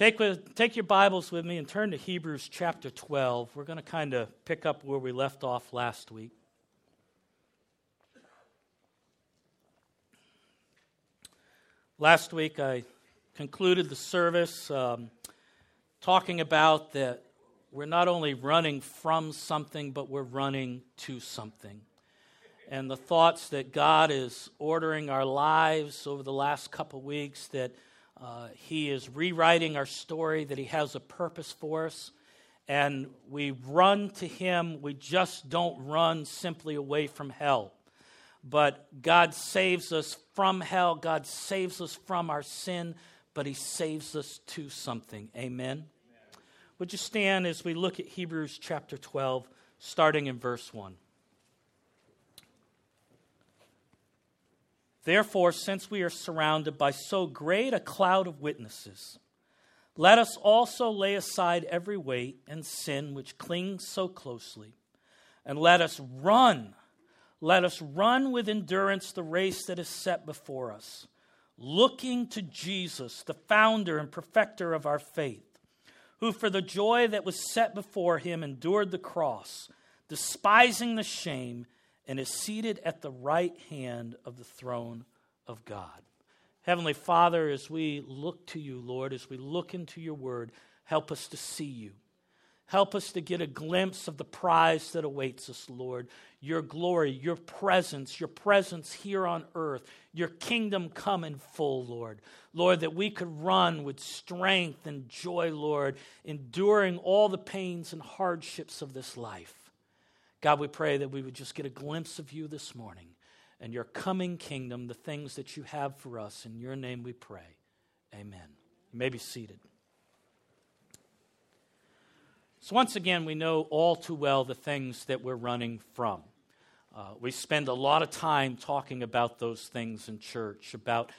Take your Bibles with me and turn to Hebrews chapter 12. We're going to kind of pick up where we left off last week. Last week I concluded the service talking about that we're not only running from something, but we're running to something. And the thoughts that God is ordering our lives over the last couple weeks, that He is rewriting our story, that He has a purpose for us. And we run to Him. We just don't run simply away from hell. But God saves us from hell. God saves us from our sin. But He saves us to something. Amen? Would you stand as we look at Hebrews chapter 12, starting in verse 1. Therefore, since we are surrounded by so great a cloud of witnesses, let us also lay aside every weight and sin which clings so closely, and let us run with endurance the race that is set before us, looking to Jesus, the founder and perfecter of our faith, who for the joy that was set before Him endured the cross, despising the shame, and is seated at the right hand of the throne of God. Heavenly Father, as we look to You, Lord, as we look into Your word, help us to see You. Help us to get a glimpse of the prize that awaits us, Lord. Your glory, Your presence here on earth, Your kingdom come in full, Lord. Lord, that we could run with strength and joy, Lord, enduring all the pains and hardships of this life. God, we pray that we would just get a glimpse of You this morning and Your coming kingdom, the things that You have for us. In Your name we pray. Amen. You may be seated. So once again, we know all too well the things that we're running from. We spend a lot of time talking about those things in church, about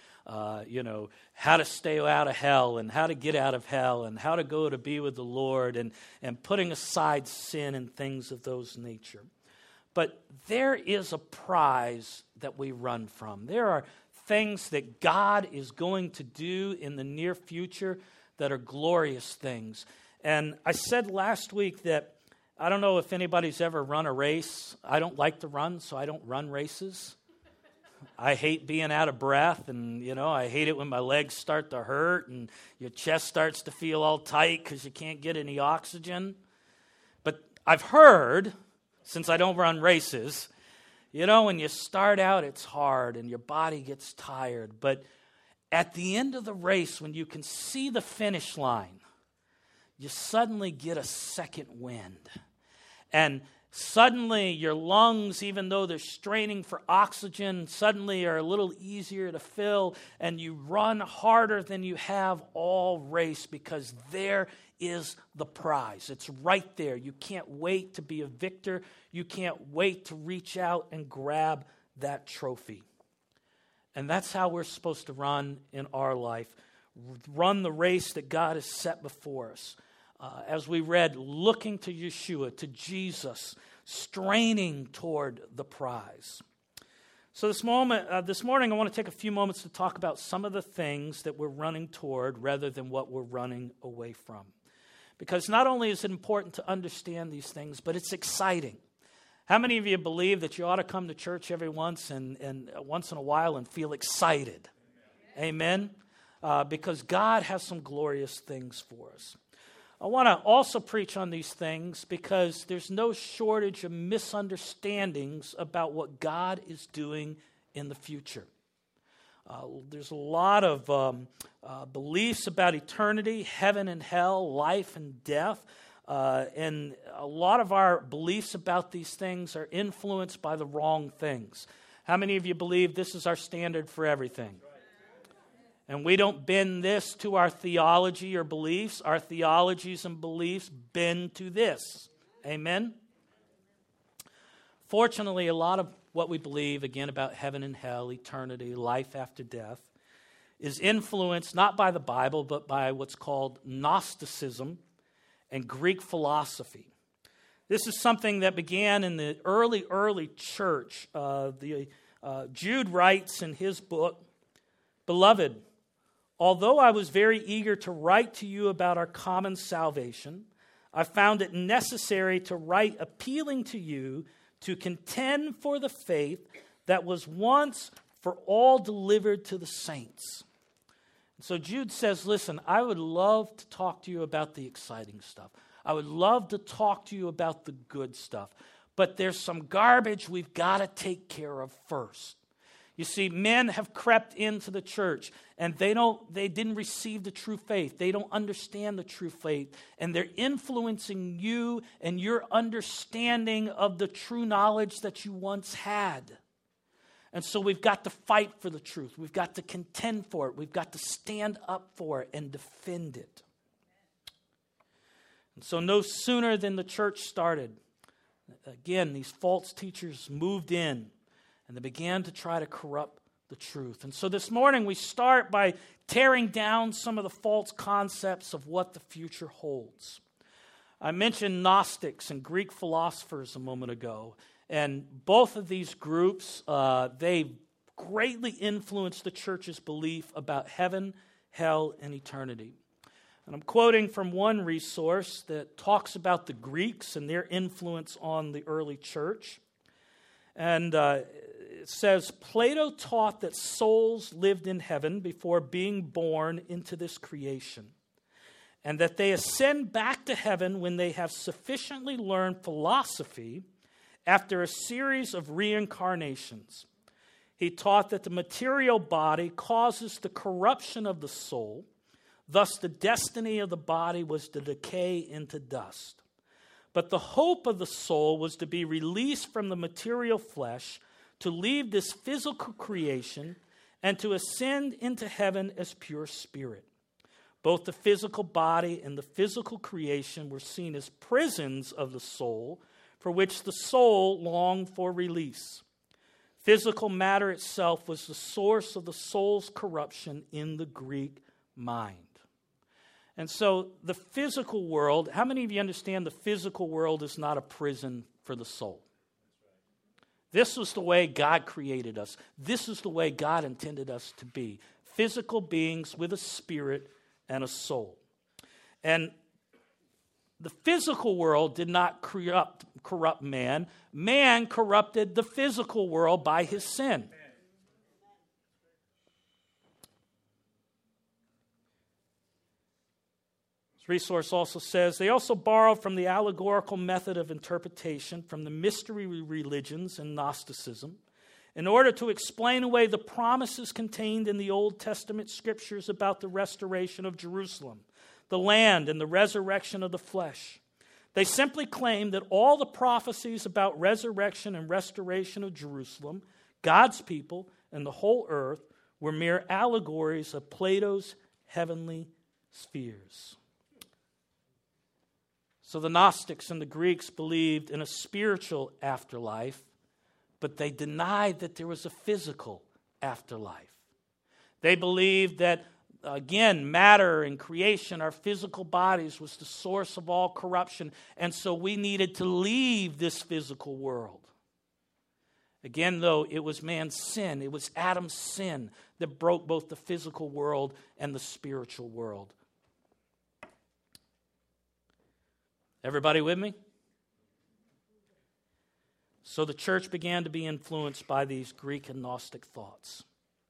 how to stay out of hell and how to get out of hell and how to go to be with the Lord and putting aside sin and things of those nature. But there is a prize that we run from. There are things that God is going to do in the near future that are glorious things. And I said last week that I don't know if anybody's ever run a race. I don't like to run, so I don't run races. I hate being out of breath, and, I hate it when my legs start to hurt and your chest starts to feel all tight because you can't get any oxygen. But I've heard, since I don't run races, when you start out, it's hard and your body gets tired. But at the end of the race, when you can see the finish line, you suddenly get a second wind. And suddenly your lungs, even though they're straining for oxygen, suddenly are a little easier to fill, and you run harder than you have all race because there is the prize. It's right there. You can't wait to be a victor. You can't wait to reach out and grab that trophy. And that's how we're supposed to run in our life. Run the race that God has set before us. As we read, looking to Yeshua, to Jesus, straining toward the prize. So this morning, I want to take a few moments to talk about some of the things that we're running toward rather than what we're running away from. Because not only is it important to understand these things, but it's exciting. How many of you believe that you ought to come to church every once in a while and feel excited? Amen? Because God has some glorious things for us. I want to also preach on these things because there's no shortage of misunderstandings about what God is doing in the future. There's a lot of beliefs about eternity, heaven and hell, life and death. And a lot of our beliefs about these things are influenced by the wrong things. How many of you believe this is our standard for everything? And we don't bend this to our theology or beliefs. Our theologies and beliefs bend to this. Amen? Fortunately, a lot of what we believe, again, about heaven and hell, eternity, life after death, is influenced not by the Bible, but by what's called Gnosticism and Greek philosophy. This is something that began in the early church. Jude writes in his book, "Beloved, although I was very eager to write to you about our common salvation, I found it necessary to write appealing to you to contend for the faith that was once for all delivered to the saints. So Jude says, listen, I would love to talk to you about the exciting stuff. I would love to talk to you about the good stuff. But there's some garbage we've got to take care of first. You see, men have crept into the church, and they didn't receive the true faith. They don't understand the true faith, and they're influencing you and your understanding of the true knowledge that you once had. And so we've got to fight for the truth. We've got to contend for it. We've got to stand up for it and defend it. And so no sooner than the church started, again, these false teachers moved in, and they began to try to corrupt the truth. And so this morning we start by tearing down some of the false concepts of what the future holds. I mentioned Gnostics and Greek philosophers a moment ago. And both of these groups, they greatly influenced the church's belief about heaven, hell, and eternity. And I'm quoting from one resource that talks about the Greeks and their influence on the early church. And it says, Plato taught that souls lived in heaven before being born into this creation, and that they ascend back to heaven when they have sufficiently learned philosophy after a series of reincarnations. He taught that the material body causes the corruption of the soul. Thus, the destiny of the body was to decay into dust. But the hope of the soul was to be released from the material flesh, to leave this physical creation, and to ascend into heaven as pure spirit. Both the physical body and the physical creation were seen as prisons of the soul, for which the soul longed for release. Physical matter itself was the source of the soul's corruption in the Greek mind. And so the physical world, how many of you understand the physical world is not a prison for the soul? This was the way God created us. This is the way God intended us to be. Physical beings with a spirit and a soul. And the physical world did not corrupt man. Man corrupted the physical world by his sin. This resource also says, they also borrowed from the allegorical method of interpretation from the mystery religions and Gnosticism in order to explain away the promises contained in the Old Testament scriptures about the restoration of Jerusalem, the land, and the resurrection of the flesh. They simply claim that all the prophecies about resurrection and restoration of Jerusalem, God's people, and the whole earth were mere allegories of Plato's heavenly spheres. So the Gnostics and the Greeks believed in a spiritual afterlife, but they denied that there was a physical afterlife. They believed that, again, matter and creation, our physical bodies, was the source of all corruption, and so we needed to leave this physical world. Again, though, it was man's sin, it was Adam's sin that broke both the physical world and the spiritual world. Everybody with me? So the church began to be influenced by these Greek and Gnostic thoughts.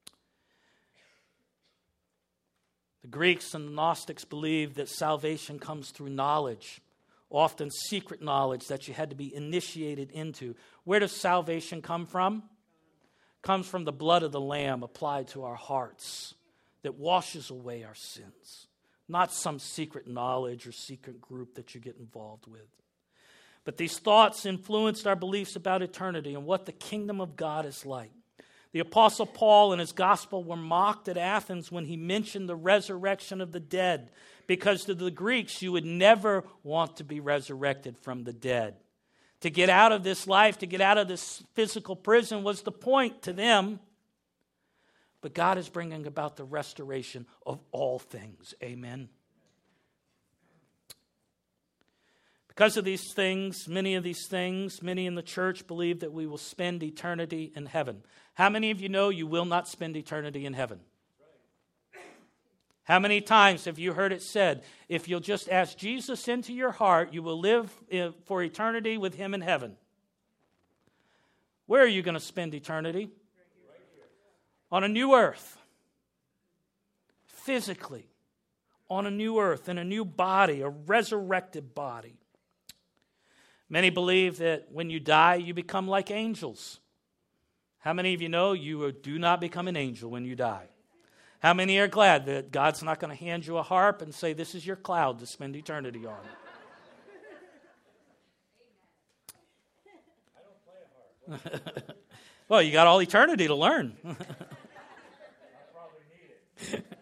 The Greeks and the Gnostics believed that salvation comes through knowledge, often secret knowledge that you had to be initiated into. Where does salvation come from? It comes from the blood of the Lamb applied to our hearts that washes away our sins. Not some secret knowledge or secret group that you get involved with. But these thoughts influenced our beliefs about eternity and what the kingdom of God is like. The Apostle Paul in his gospel were mocked at Athens when he mentioned the resurrection of the dead, because to the Greeks, you would never want to be resurrected from the dead. To get out of this life, to get out of this physical prison was the point to them. But God is bringing about the restoration of all things. Amen. Because of these things, many in the church believe that we will spend eternity in heaven. How many of you know you will not spend eternity in heaven? How many times have you heard it said, if you'll just ask Jesus into your heart, you will live for eternity with him in heaven? Where are you going to spend eternity? On a new earth. Physically. On a new earth, in a new body, a resurrected body. Many believe that when you die, you become like angels. How many of you know you do not become an angel when you die? How many are glad that God's not going to hand you a harp and say, this is your cloud to spend eternity on? I don't play a harp. Well, you got all eternity to learn. I probably need it.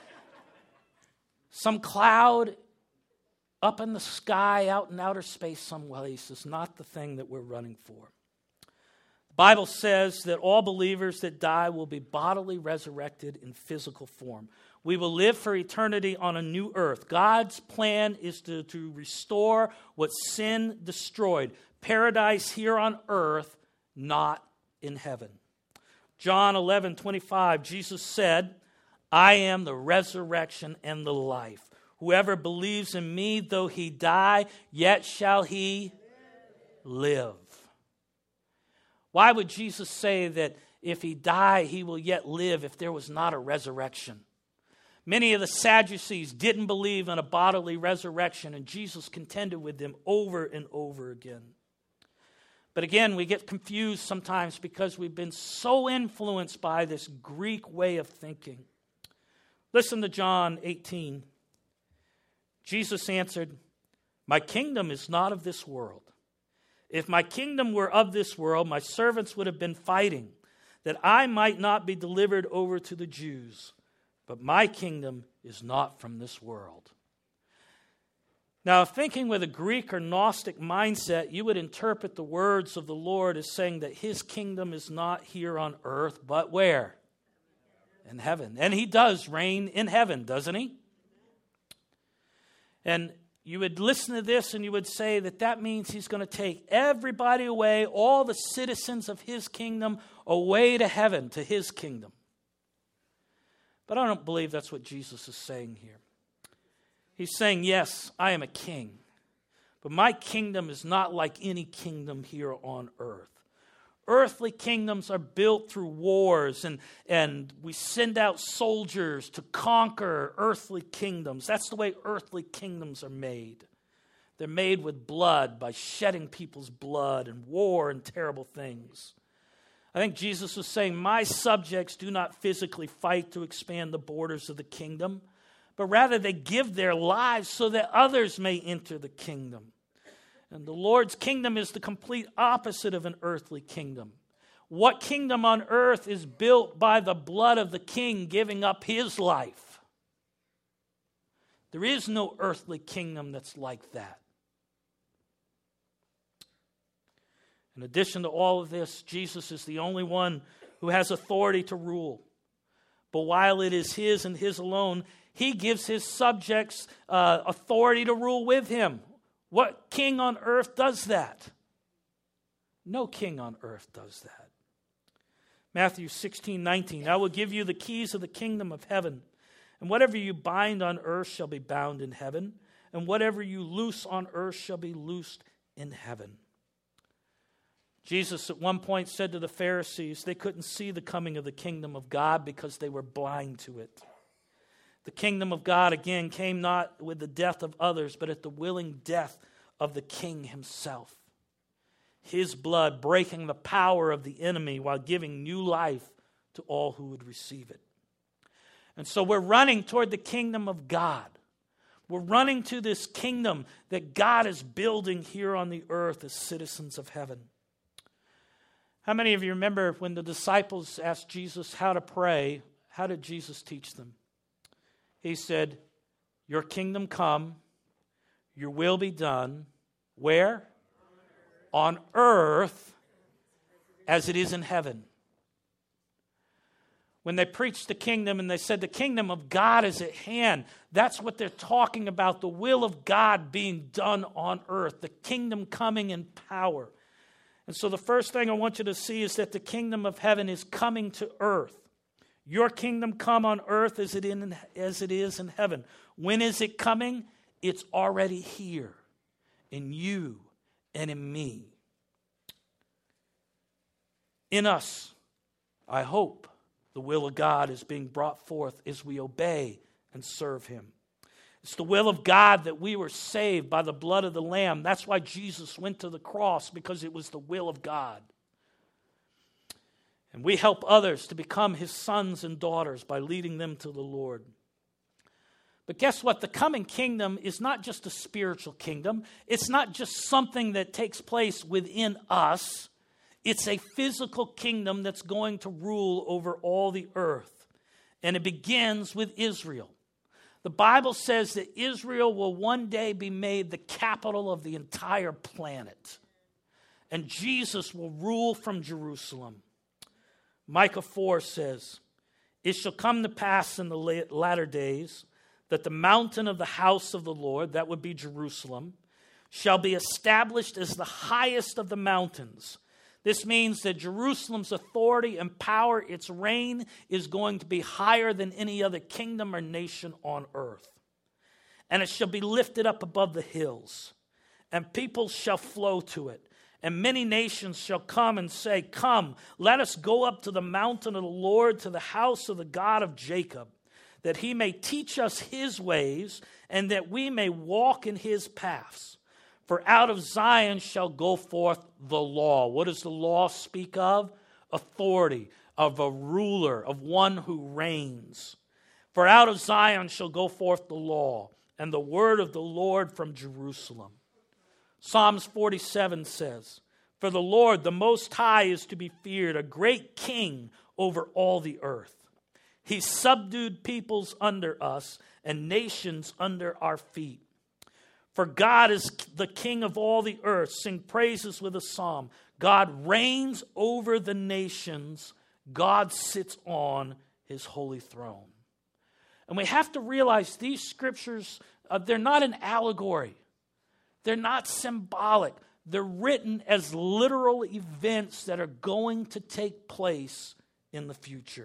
Some cloud up in the sky, out in outer space someplace is not the thing that we're running for. The Bible says that all believers that die will be bodily resurrected in physical form. We will live for eternity on a new earth. God's plan is to restore what sin destroyed. Paradise here on earth, not in heaven. John 11:25, Jesus said, I am the resurrection and the life. Whoever believes in me, though he die, yet shall he live. Why would Jesus say that if he die, he will yet live if there was not a resurrection? Many of the Sadducees didn't believe in a bodily resurrection, and Jesus contended with them over and over again. But again, we get confused sometimes because we've been so influenced by this Greek way of thinking. Listen to John 18. Jesus answered, my kingdom is not of this world. If my kingdom were of this world, my servants would have been fighting, that I might not be delivered over to the Jews. But my kingdom is not from this world. Now, thinking with a Greek or Gnostic mindset, you would interpret the words of the Lord as saying that his kingdom is not here on earth, but where? In heaven. And he does reign in heaven, doesn't he? And you would listen to this and you would say that means he's going to take everybody away, all the citizens of his kingdom, away to heaven, to his kingdom. But I don't believe that's what Jesus is saying here. He's saying, yes, I am a king, but my kingdom is not like any kingdom here on earth. Earthly kingdoms are built through wars, and we send out soldiers to conquer earthly kingdoms. That's the way earthly kingdoms are made. They're made with blood, by shedding people's blood and war and terrible things. I think Jesus was saying, my subjects do not physically fight to expand the borders of the kingdom, but rather they give their lives so that others may enter the kingdom. And the Lord's kingdom is the complete opposite of an earthly kingdom. What kingdom on earth is built by the blood of the king giving up his life? There is no earthly kingdom that's like that. In addition to all of this, Jesus is the only one who has authority to rule. But while it is his and his alone, he gives his subjects authority to rule with him. What king on earth does that? No king on earth does that. Matthew 16:19, I will give you the keys of the kingdom of heaven, and whatever you bind on earth shall be bound in heaven, and whatever you loose on earth shall be loosed in heaven. Jesus at one point said to the Pharisees they couldn't see the coming of the kingdom of God because they were blind to it. The kingdom of God, again, came not with the death of others, but at the willing death of the king himself. His blood breaking the power of the enemy while giving new life to all who would receive it. And so we're running toward the kingdom of God. We're running to this kingdom that God is building here on the earth as citizens of heaven. How many of you remember when the disciples asked Jesus how to pray? How did Jesus teach them? He said, your kingdom come, your will be done. Where? On earth as it is in heaven. When they preached the kingdom and they said the kingdom of God is at hand, that's what they're talking about, the will of God being done on earth, the kingdom coming in power. And so the first thing I want you to see is that the kingdom of heaven is coming to earth. Your kingdom come on earth as it is in heaven. When is it coming? It's already here in you and in me. In us, I hope, the will of God is being brought forth as we obey and serve him. It's the will of God that we were saved by the blood of the Lamb. That's why Jesus went to the cross, because it was the will of God. And we help others to become his sons and daughters by leading them to the Lord. But guess what? The coming kingdom is not just a spiritual kingdom. It's not just something that takes place within us. It's a physical kingdom that's going to rule over all the earth. And it begins with Israel. The Bible says that Israel will one day be made the capital of the entire planet. And Jesus will rule from Jerusalem. Micah 4 says, "It shall come to pass in the latter days that the mountain of the house of the Lord," that would be Jerusalem, "shall be established as the highest of the mountains." This means that Jerusalem's authority and power, its reign, is going to be higher than any other kingdom or nation on earth. "And it shall be lifted up above the hills, and people shall flow to it. And many nations shall come and say, 'Come, let us go up to the mountain of the Lord, to the house of the God of Jacob, that he may teach us his ways, and that we may walk in his paths. For out of Zion shall go forth the law.'" What does the law speak of? Authority, of a ruler, of one who reigns. "For out of Zion shall go forth the law, and the word of the Lord from Jerusalem." Psalms 47 says, "For the Lord, the Most High, is to be feared, a great king over all the earth. He subdued peoples under us and nations under our feet. For God is the King of all the earth. Sing praises with a psalm. God reigns over the nations. God sits on his holy throne." And we have to realize these scriptures, they're not an allegory. They're not symbolic. They're written as literal events that are going to take place in the future.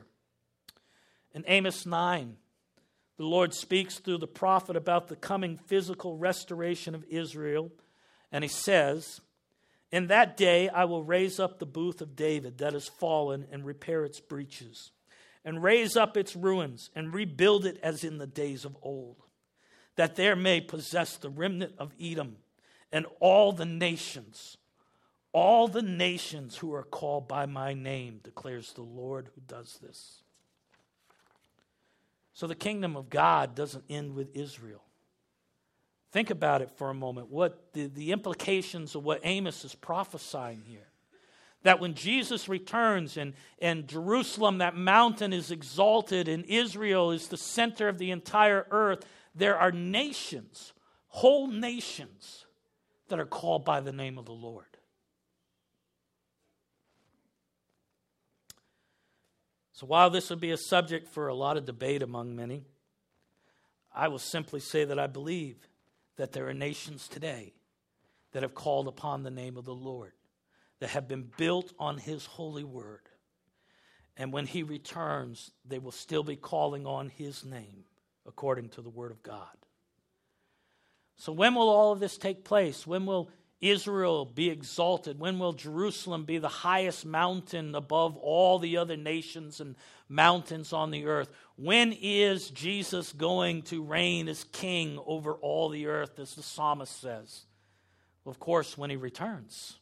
In Amos 9, the Lord speaks through the prophet about the coming physical restoration of Israel. And he says, "In that day I will raise up the booth of David that has fallen and repair its breaches, and raise up its ruins and rebuild it as in the days of old, that there may possess the remnant of Edom and all the nations who are called by my name, declares the Lord who does this." So the kingdom of God doesn't end with Israel. Think about it for a moment. What the implications of what Amos is prophesying here. That when Jesus returns and Jerusalem, that mountain, is exalted and Israel is the center of the entire earth, there are nations, whole nations, that are called by the name of the Lord. So while this would be a subject for a lot of debate among many, I will simply say that I believe that there are nations today that have called upon the name of the Lord, that have been built on his holy word. And when he returns, they will still be calling on his name according to the word of God. So when will all of this take place? When will Israel be exalted? When will Jerusalem be the highest mountain above all the other nations and mountains on the earth? When is Jesus going to reign as king over all the earth, as the psalmist says? Well, of course, when he returns.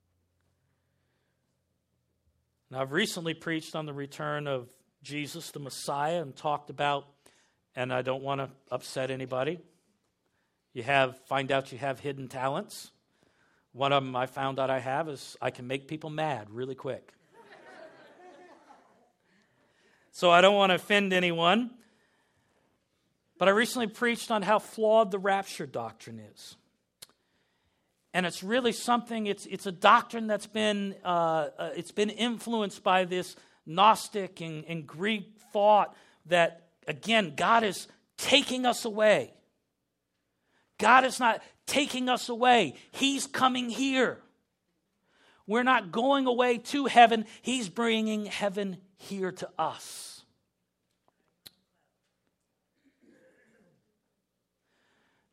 Now, I've recently preached on the return of Jesus, the Messiah, and talked about, and I don't want to upset anybody, find out you have hidden talents. One of them I found out I have is I can make people mad really quick. So I don't want to offend anyone. But I recently preached on how flawed the rapture doctrine is. And it's really something, it's a doctrine that's been influenced by this Gnostic and Greek thought that, again, God is taking us away. God is not taking us away. He's coming here. We're not going away to heaven. He's bringing heaven here to us.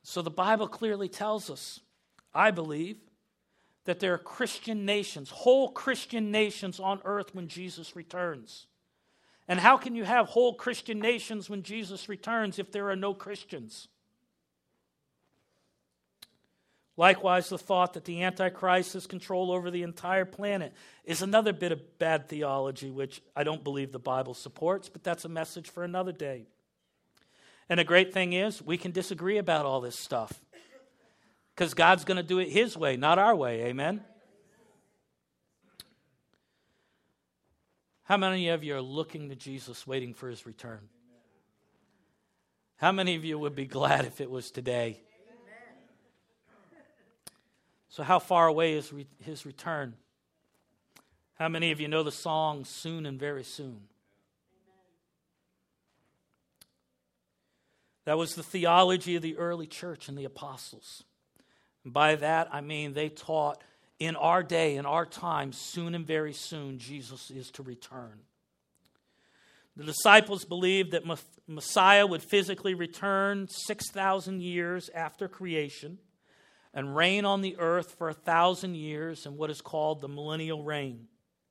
So the Bible clearly tells us, I believe, that there are Christian nations, whole Christian nations on earth when Jesus returns. And how can you have whole Christian nations when Jesus returns if there are no Christians? Likewise, the thought that the Antichrist has control over the entire planet is another bit of bad theology, which I don't believe the Bible supports, but that's a message for another day. And the great thing is, we can disagree about all this stuff, because God's going to do it His way, not our way. Amen? How many of you are looking to Jesus, waiting for His return? How many of you would be glad if it was today? So how far away is His return? How many of you know the song, Soon and Very Soon? That was the theology of the early church and the apostles. And by that, I mean they taught in our day, in our time, soon and very soon, Jesus is to return. The disciples believed that Messiah would physically return 6,000 years after creation and reign on the earth for 1,000 years in what is called the millennial reign.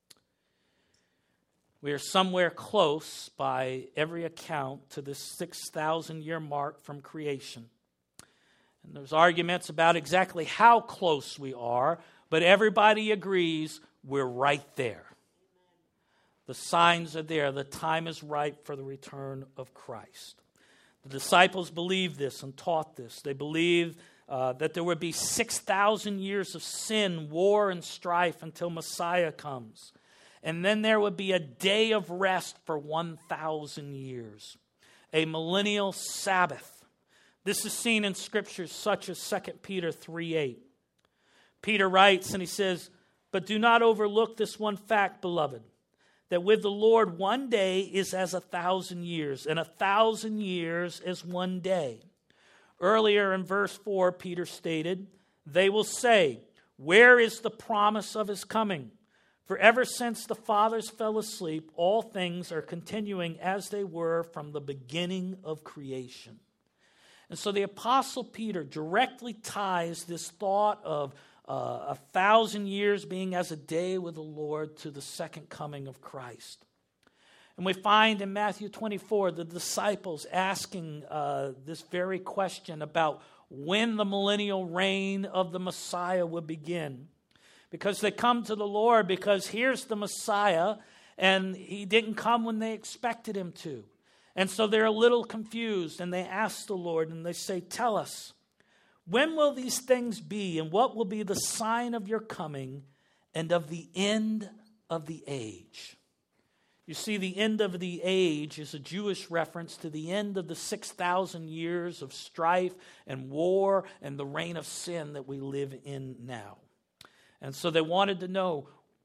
We are somewhere close, by every account, to this 6,000-year mark from creation. And there's arguments about exactly how close we are, but everybody agrees we're right there. The signs are there. The time is ripe for the return of Christ. The disciples believed this and taught this. They believed that there would be 6,000 years of sin, war, and strife until Messiah comes. And then there would be a day of rest for 1,000 years, a millennial Sabbath. This is seen in scriptures such as 2 Peter 3:8. Peter writes and he says, "But do not overlook this one fact, beloved, that with the Lord 1 day is as 1,000 years, and 1,000 years as 1 day." Earlier in verse 4, Peter stated, "They will say, 'Where is the promise of His coming?' For ever since the fathers fell asleep, all things are continuing as they were from the beginning of creation." And so the Apostle Peter directly ties this thought of 1,000 years being as a day with the Lord to the second coming of Christ. And we find in Matthew 24 the disciples asking this very question about when the millennial reign of the Messiah would begin. Because they come to the Lord because here's the Messiah, and He didn't come when they expected Him to. And so they're a little confused, and they ask the Lord, and they say, "Tell us, when will these things be, and what will be the sign of your coming and of the end of the age?" You see, the end of the age is a Jewish reference to the end of the 6,000 years of strife and war and the reign of sin that we live in now. And so they wanted to know,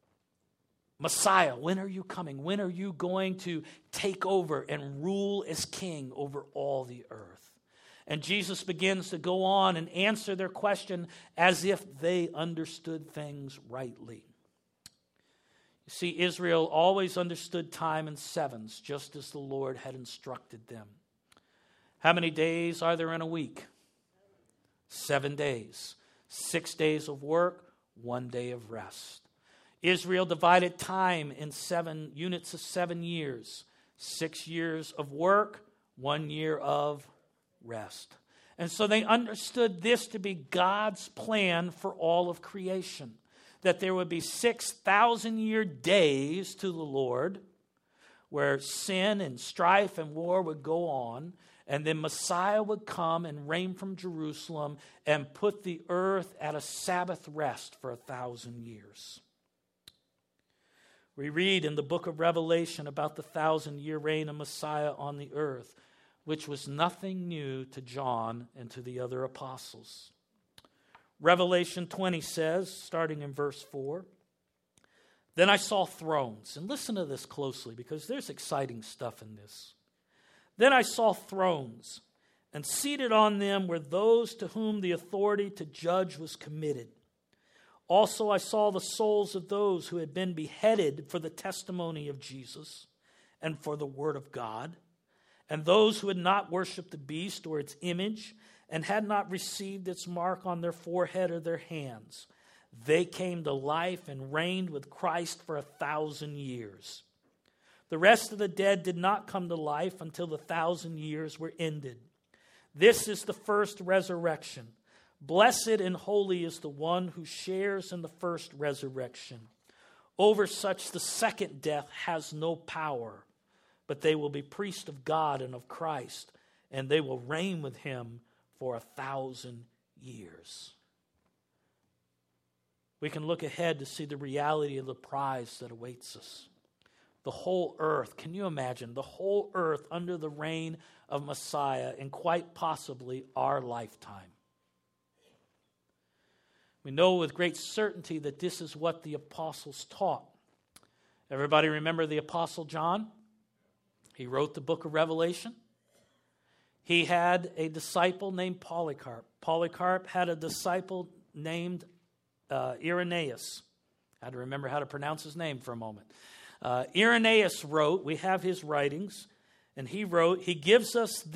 Messiah, when are you coming? When are you going to take over and rule as king over all the earth? And Jesus begins to go on and answer their question as if they understood things rightly. You see, Israel always understood time in sevens, just as the Lord had instructed them. How many days are there in a week? 7 days. 6 days of work, 1 day of rest. Israel divided time in 7 units of 7 years. 6 years of work, 1 year of rest. And so they understood this to be God's plan for all of creation. That there would be 6,000-year days to the Lord where sin and strife and war would go on. And then Messiah would come and reign from Jerusalem and put the earth at a Sabbath rest for 1,000 years. We read in the book of Revelation about the 1,000-year reign of Messiah on the earth, which was nothing new to John and to the other apostles. Revelation 20 says, starting in verse 4, "Then I saw thrones." And listen to this closely because there's exciting stuff in this. "Then I saw thrones, and seated on them were those to whom the authority to judge was committed. Also I saw the souls of those who had been beheaded for the testimony of Jesus and for the word of God, and those who had not worshipped the beast or its image, and had not received its mark on their forehead or their hands. They came to life and reigned with Christ for 1,000 years. The rest of the dead did not come to life until the 1,000 years were ended. This is the first resurrection. Blessed and holy is the one who shares in the first resurrection. Over such the second death has no power, but they will be priests of God and of Christ, and they will reign with him for 1,000 years. We can look ahead to see the reality of the prize that awaits us. The whole earth, can you imagine? The whole earth under the reign of Messiah in quite possibly our lifetime. We know with great certainty that this is what the apostles taught. Everybody remember the Apostle John? He wrote the book of Revelation. He had a disciple named Polycarp. Polycarp had a disciple named Irenaeus. I had to remember how to pronounce his name for a moment. Irenaeus wrote, we have his writings, and he wrote, he gives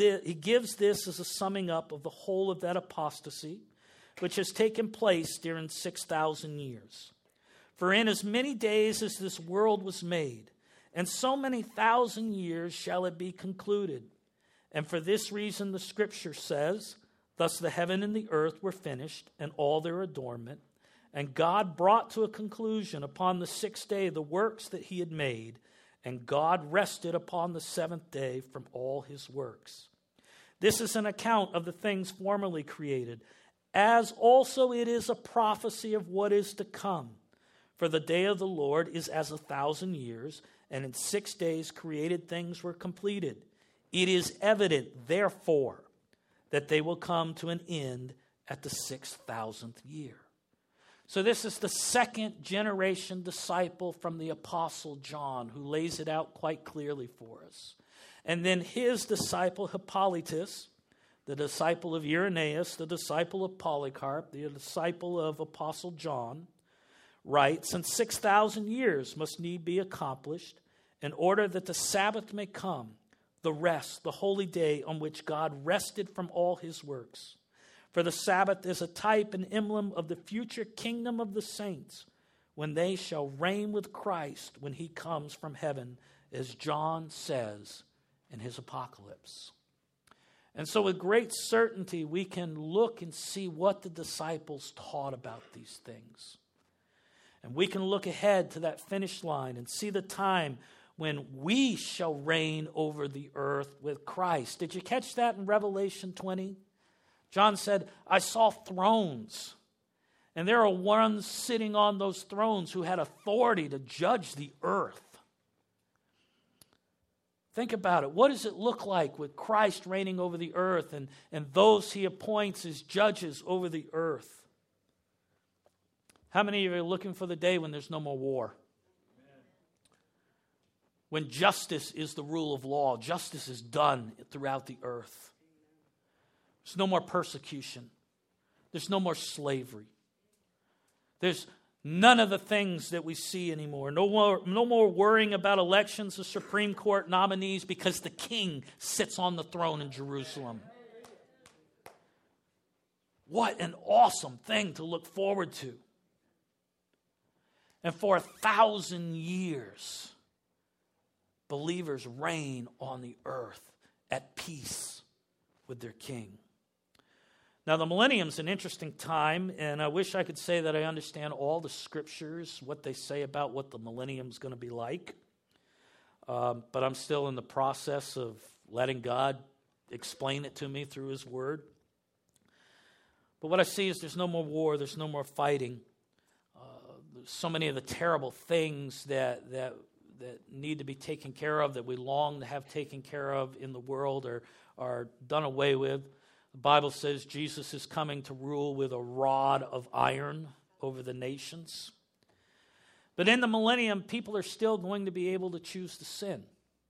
this as a summing up of the whole of that apostasy, which has taken place during 6,000 years. For in as many days as this world was made, and so many thousand years shall it be concluded. And for this reason the Scripture says, thus the heaven and the earth were finished, and all their adornment. And God brought to a conclusion upon the sixth day the works that he had made, and God rested upon the seventh day from all his works. This is an account of the things formerly created, as also it is a prophecy of what is to come. For the day of the Lord is as 1,000 years, and in 6 days created things were completed. It is evident, therefore, that they will come to an end at the 6,000th year. So this is the second generation disciple from the Apostle John, who lays it out quite clearly for us. And then his disciple Hippolytus, the disciple of Irenaeus, the disciple of Polycarp, the disciple of Apostle John, writes, and 6,000 years must need be accomplished in order that the Sabbath may come, the rest, the holy day on which God rested from all his works. For the Sabbath is a type and emblem of the future kingdom of the saints, when they shall reign with Christ when he comes from heaven, as John says in his Apocalypse. And so with great certainty, we can look and see what the disciples taught about these things. And we can look ahead to that finish line and see the time when we shall reign over the earth with Christ. Did you catch that in Revelation 20? John said, I saw thrones, and there are ones sitting on those thrones who had authority to judge the earth. Think about it. What does it look like with Christ reigning over the earth and those he appoints as judges over the earth? How many of you are looking for the day when there's no more war? When justice is the rule of law, justice is done throughout the earth. There's no more persecution. There's no more slavery. There's none of the things that we see anymore. No more worrying about elections of Supreme Court nominees because the king sits on the throne in Jerusalem. What an awesome thing to look forward to. And for 1,000 years, believers reign on the earth at peace with their king. Now, the millennium's an interesting time, and I wish I could say that I understand all the scriptures, what they say about what the millennium's going to be like. But I'm still in the process of letting God explain it to me through his word. But what I see is there's no more war, there's no more fighting. So many of the terrible things that need to be taken care of, that we long to have taken care of in the world, are done away with. The Bible says Jesus is coming to rule with a rod of iron over the nations. But in the millennium, people are still going to be able to choose to sin.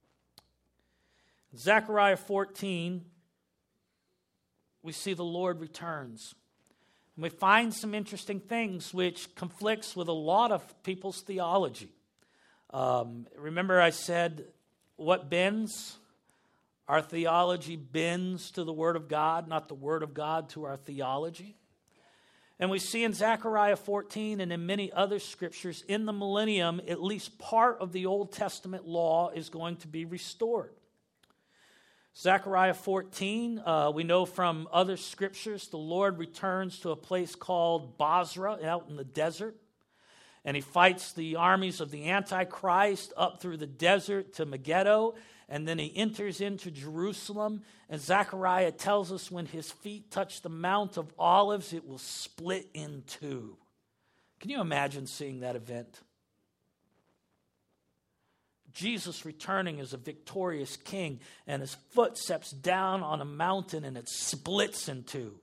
In Zechariah 14, we see the Lord returns. And we find some interesting things which conflicts with a lot of people's theology. Remember I said, what bends Our theology bends to the Word of God, not the Word of God to our theology. And we see in Zechariah 14 and in many other scriptures, in the millennium, at least part of the Old Testament law is going to be restored. Zechariah 14, we know from other scriptures, the Lord returns to a place called Bozrah out in the desert. And he fights the armies of the Antichrist up through the desert to Megiddo. And then he enters into Jerusalem. And Zechariah tells us when his feet touch the Mount of Olives, it will split in two. Can you imagine seeing that event? Jesus returning as a victorious king, and his foot steps down on a mountain and it splits in two.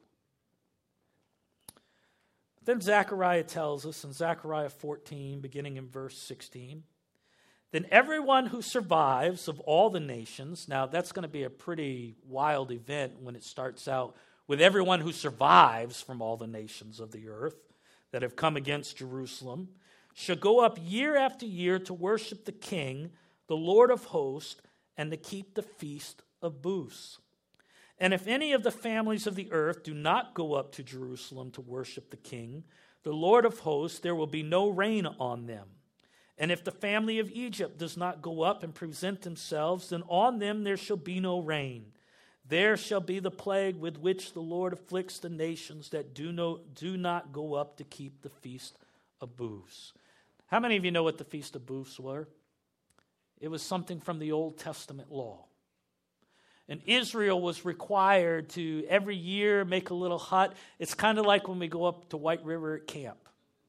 Then Zechariah tells us in Zechariah 14, beginning in verse 16, then everyone who survives of all the nations, now that's going to be a pretty wild event when it starts out with everyone who survives from all the nations of the earth that have come against Jerusalem, shall go up year after year to worship the King, the Lord of hosts, and to keep the feast of booths. And if any of the families of the earth do not go up to Jerusalem to worship the King, the Lord of hosts, there will be no rain on them. And if the family of Egypt does not go up and present themselves, then on them there shall be no rain. There shall be the plague with which the Lord afflicts the nations that do not go up to keep the feast of booths. How many of you know what the feast of booths were? It was something from the Old Testament law. And Israel was required to every year make a little hut. It's kind of like when we go up to White River at camp.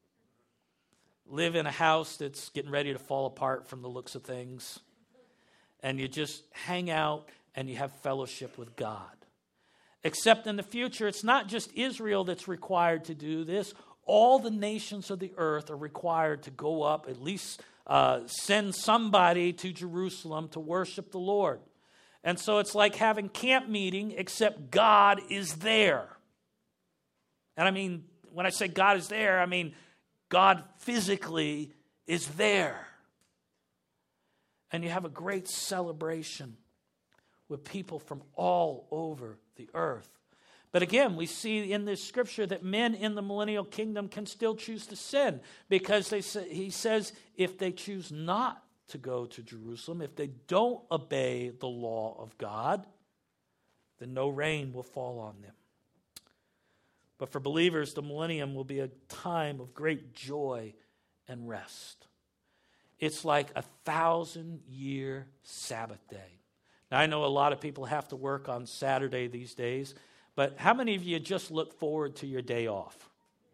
Live in a house that's getting ready to fall apart from the looks of things. And you just hang out and you have fellowship with God. Except in the future, it's not just Israel that's required to do this. All the nations of the earth are required to go up, at least send somebody to Jerusalem to worship the Lord. And so it's like having camp meeting, except God is there. And I mean, when I say God is there, I mean God physically is there. And you have a great celebration with people from all over the earth. But again, we see in this scripture that men in the millennial kingdom can still choose to sin, because he says if they choose not to go to Jerusalem, if they don't obey the law of God, then no rain will fall on them. But for believers, the millennium will be a time of great joy and rest. It's like 1,000-year Sabbath day. Now, I know a lot of people have to work on Saturday these days, but how many of you just look forward to your day off?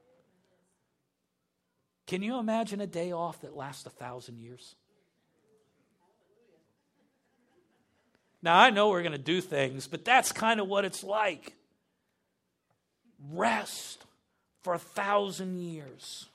Can you imagine a day off that lasts 1,000 years? Now, I know we're going to do things, but that's kind of what it's like. Rest for 1,000 years.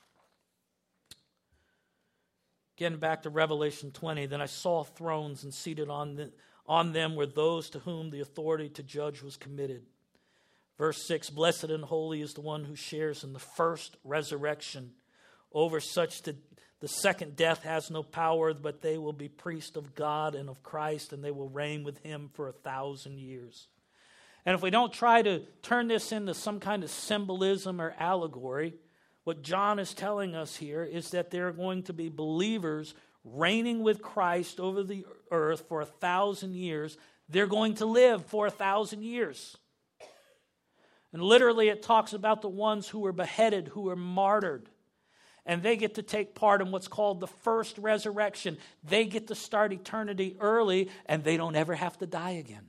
Getting back to Revelation 20, then I saw thrones, and seated on them were those to whom the authority to judge was committed. Verse 6, blessed and holy is the one who shares in the first resurrection. Over such the second death has no power, but they will be priests of God and of Christ, and they will reign with him for 1,000 years. And if we don't try to turn this into some kind of symbolism or allegory, what John is telling us here is that there are going to be believers reigning with Christ over the earth for 1,000 years. They're going to live for 1,000 years. And literally it talks about the ones who were beheaded, who were martyred. And they get to take part in what's called the first resurrection. They get to start eternity early, and they don't ever have to die again.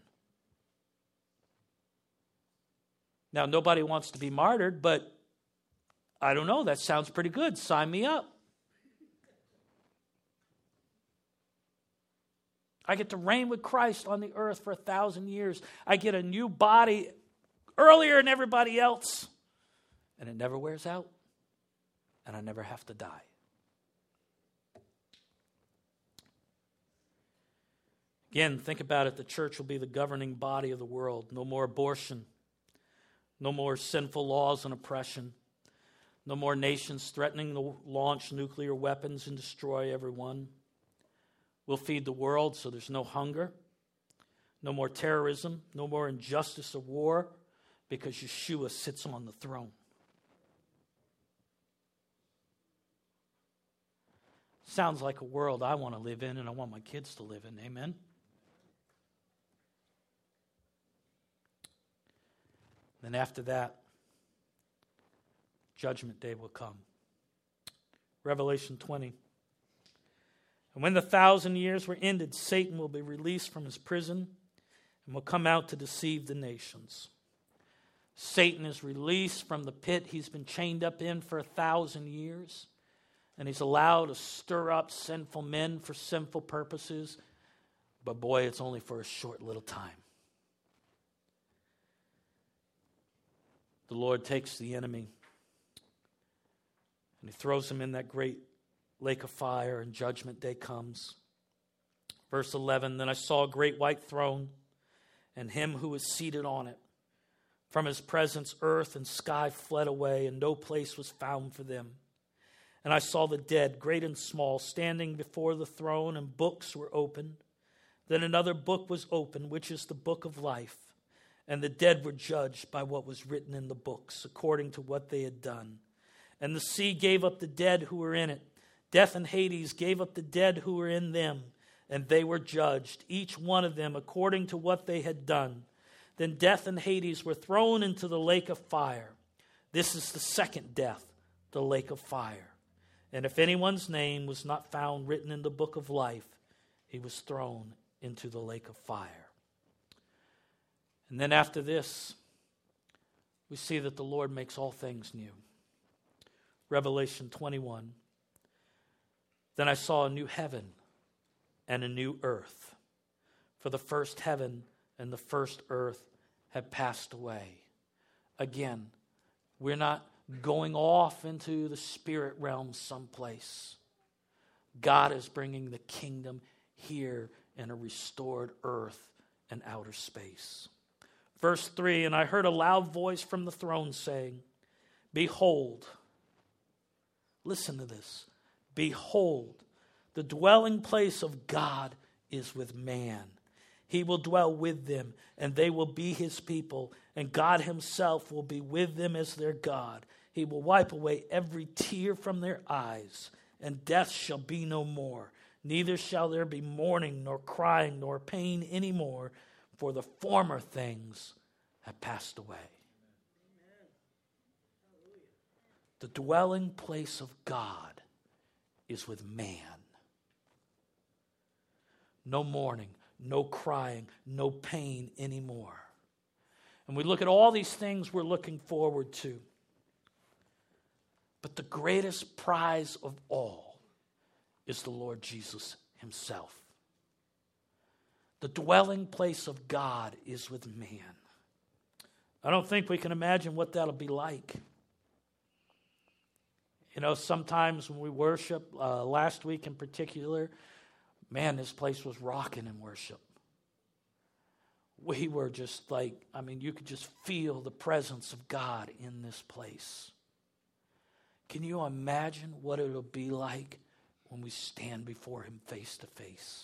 Now, nobody wants to be martyred, but I don't know, that sounds pretty good. Sign me up. I get to reign with Christ on the earth for 1,000 years. I get a new body earlier than everybody else, and it never wears out. And I never have to die. Again, think about it. The church will be the governing body of the world. No more abortion. No more sinful laws and oppression. No more nations threatening to launch nuclear weapons and destroy everyone. We'll feed the world so there's no hunger, No more terrorism, no more injustice or war, because Yeshua sits on the throne. Sounds like a world I want to live in and I want my kids to live in. Amen? Then after that, Judgment Day will come. Revelation 20. And when the 1,000 years were ended, Satan will be released from his prison and will come out to deceive the nations. Satan is released from the pit he's been chained up in for 1,000 years. And he's allowed to stir up sinful men for sinful purposes. But boy, it's only for a short little time. The Lord takes the enemy and he throws him in that great lake of fire, and Judgment Day comes. Verse 11, then I saw a great white throne and him who was seated on it. From his presence, earth and sky fled away, and no place was found for them. And I saw the dead, great and small, standing before the throne, and books were opened. Then another book was opened, which is the book of life. And the dead were judged by what was written in the books, according to what they had done. And the sea gave up the dead who were in it. Death and Hades gave up the dead who were in them, and they were judged, each one of them according to what they had done. Then death and Hades were thrown into the lake of fire. This is the second death, the lake of fire. And if anyone's name was not found written in the book of life, he was thrown into the lake of fire. And then after this, we see that the Lord makes all things new. Revelation 21. Then I saw a new heaven and a new earth. For the first heaven and the first earth had passed away. Again, we're not going off into the spirit realm someplace. God is bringing the kingdom here in a restored earth and outer space. Verse 3, and I heard a loud voice from the throne saying, behold, listen to this, behold, the dwelling place of God is with man. He will dwell with them, and they will be his people, and God himself will be with them as their God. He will wipe away every tear from their eyes, and death shall be no more. Neither shall there be mourning, nor crying, nor pain any more, for the former things have passed away. The dwelling place of God is with man. No mourning, no crying, no pain anymore. And we look at all these things we're looking forward to. But the greatest prize of all is the Lord Jesus himself. The dwelling place of God is with man. I don't think we can imagine what that'll be like. You know, sometimes when we worship, last week in particular, man, this place was rocking in worship. We were just like, you could just feel the presence of God in this place. Can you imagine what it'll be like when we stand before him face to face?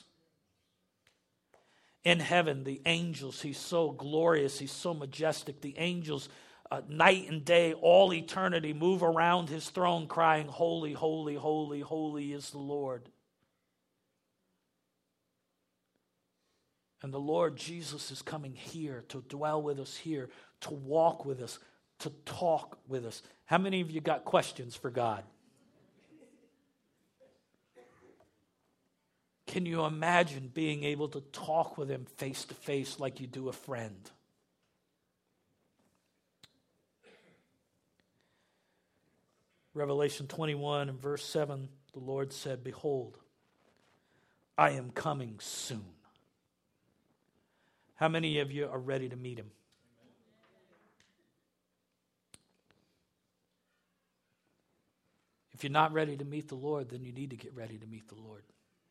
In heaven, the angels, he's so glorious, he's so majestic. The angels, night and day, all eternity, move around his throne crying, holy, holy, holy, holy is the Lord. And the Lord Jesus is coming here to dwell with us here, to walk with us, to talk with us. How many of you got questions for God? Can you imagine being able to talk with him face to face like you do a friend? Revelation 21 and verse 7, the Lord said, behold, I am coming soon. How many of you are ready to meet him? If you're not ready to meet the Lord, then you need to get ready to meet the Lord.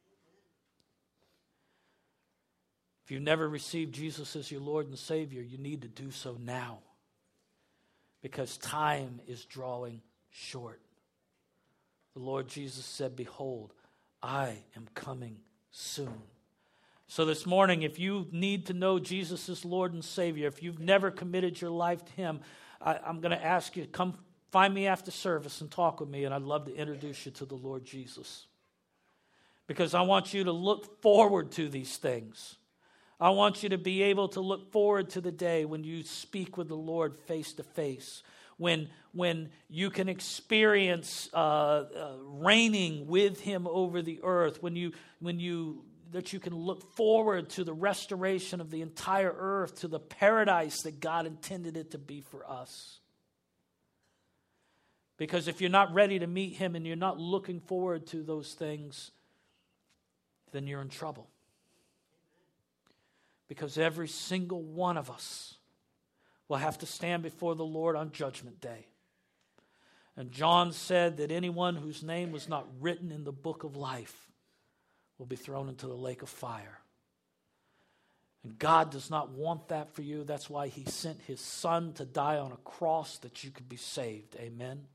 If you've never received Jesus as your Lord and Savior, you need to do so now, because time is drawing short. The Lord Jesus said, behold, I am coming soon. So this morning, if you need to know Jesus as Lord and Savior, if you've never committed your life to Him, I'm going to ask you to come find me after service and talk with me, and I'd love to introduce you to the Lord Jesus. Because I want you to look forward to these things. I want you to be able to look forward to the day when you speak with the Lord face to face, when you can experience reigning with Him over the earth, that you can look forward to the restoration of the entire earth, to the paradise that God intended it to be for us. Because if you're not ready to meet Him and you're not looking forward to those things, then you're in trouble. Because every single one of us will have to stand before the Lord on Judgment Day. And John said that anyone whose name was not written in the book of life will be thrown into the lake of fire. And God does not want that for you. That's why He sent His Son to die on a cross that you could be saved. Amen.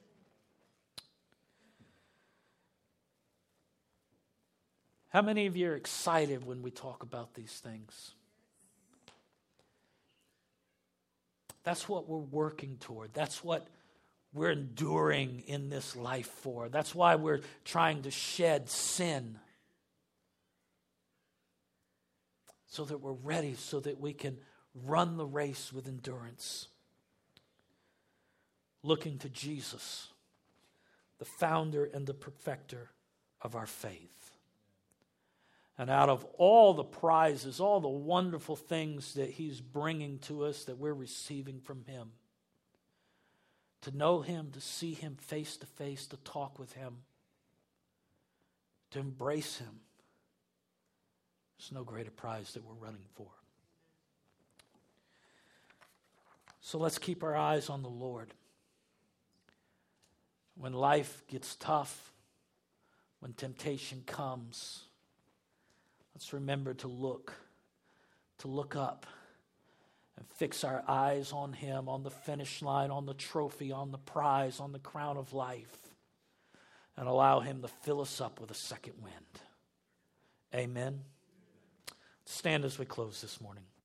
How many of you are excited when we talk about these things? That's what we're working toward. That's what we're enduring in this life for. That's why we're trying to shed sin. So that we're ready, so that we can run the race with endurance. Looking to Jesus, the founder and the perfecter of our faith. And out of all the prizes, all the wonderful things that He's bringing to us, that we're receiving from Him, to know Him, to see Him face to face, to talk with Him, to embrace Him, there's no greater prize that we're running for. So let's keep our eyes on the Lord. When life gets tough, when temptation comes, let's remember to look up and fix our eyes on Him, on the finish line, on the trophy, on the prize, on the crown of life, and allow Him to fill us up with a second wind. Amen. Stand as we close this morning.